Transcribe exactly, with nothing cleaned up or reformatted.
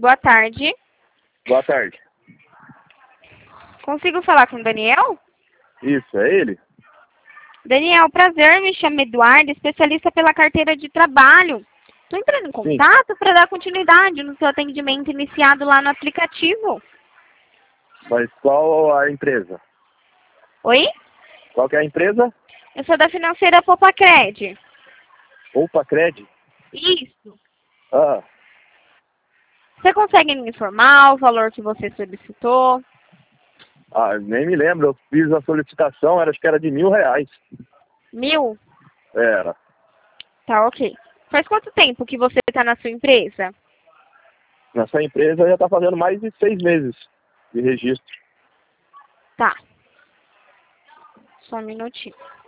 Boa tarde. Boa tarde. Consigo falar com o Daniel? Isso, é ele? Daniel, prazer, me chamo Eduardo, especialista pela carteira de trabalho. Estou entrando em Sim. contato para dar continuidade no seu atendimento iniciado lá no aplicativo. Mas qual a empresa? Oi? Qual que é a empresa? Eu sou da financeira Popacred. Opa, Cred? Isso. Ah, Você consegue me informar o valor que você solicitou? ah, nem me lembro. Eu fiz a solicitação, era, acho que era de mil reais. Mil? Era. Tá, ok. Faz quanto tempo que você está na sua empresa? Nessa empresa já está fazendo mais de seis meses de registro. Tá. Só um minutinho.